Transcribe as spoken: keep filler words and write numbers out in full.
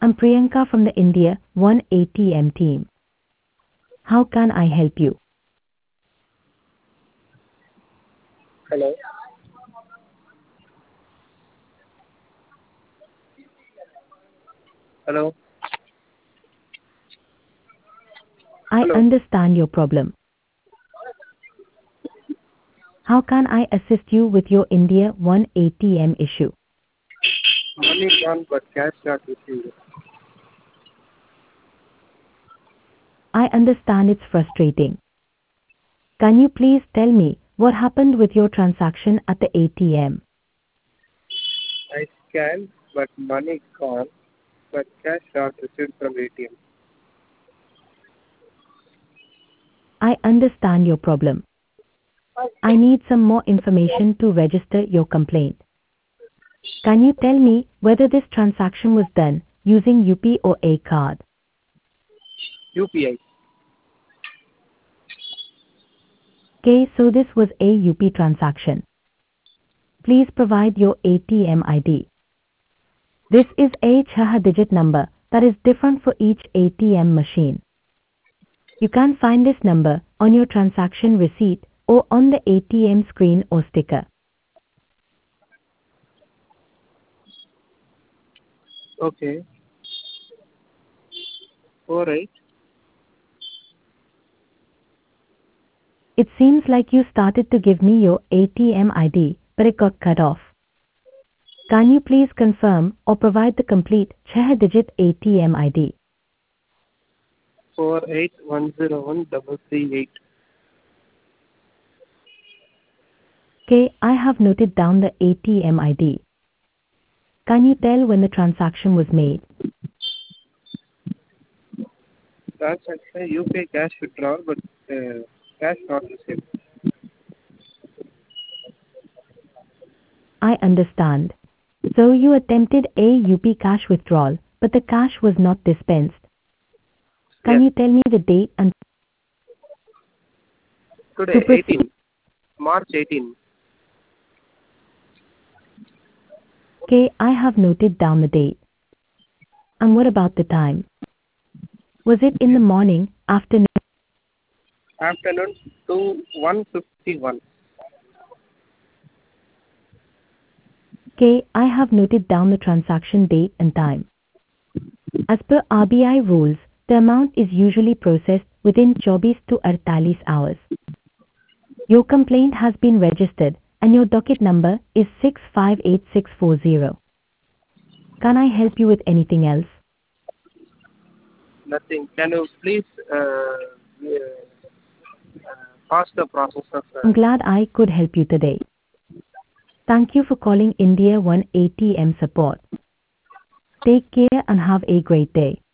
I'm Priyanka from the India one A T M team. How can I help you? Hello. Hello. I Hello. understand your problem. How can I assist you with your India one A T M issue? Money gone, but cash not received. I understand it's frustrating. Can you please tell me what happened with your transaction at the A T M? I scanned, but money gone, but cash not received from A T M. I understand your problem. I need some more information to register your complaint. Can you tell me whether this transaction was done using U P I or a card? U P I. Okay, so this was a U P I transaction. Please provide your A T M I D. This is a six-digit number that is different for each A T M machine. You can find this number on your transaction receipt or on the A T M screen or sticker. Okay. Four eight. It seems like you started to give me your A T M I D, but it got cut off. Can you please confirm or provide the complete six-digit A T M I D? Four eight one zero one double three eight. Okay, I have noted down the A T M I D. Can you tell when the transaction was made? Transaction U P I cash withdrawal, but uh, cash not received. I understand. So you attempted a U P cash withdrawal, but the cash was not dispensed. Can Yes. you tell me the date and Today to proceed? eighteen. March eighteen. Okay, I have noted down the date. And what about the time? Was it in the morning, afternoon? Afternoon to one fifty one. Okay, I have noted down the transaction date and time. As per R B I rules, the amount is usually processed within twenty-four to forty-eight hours. Your complaint has been registered and your docket number is six five eight six four zero. Can I help you with anything else? Nothing. Can you please uh, uh, pass the process of I'm uh, glad I could help you today. Thank you for calling India one A T M support. Take care and have a great day.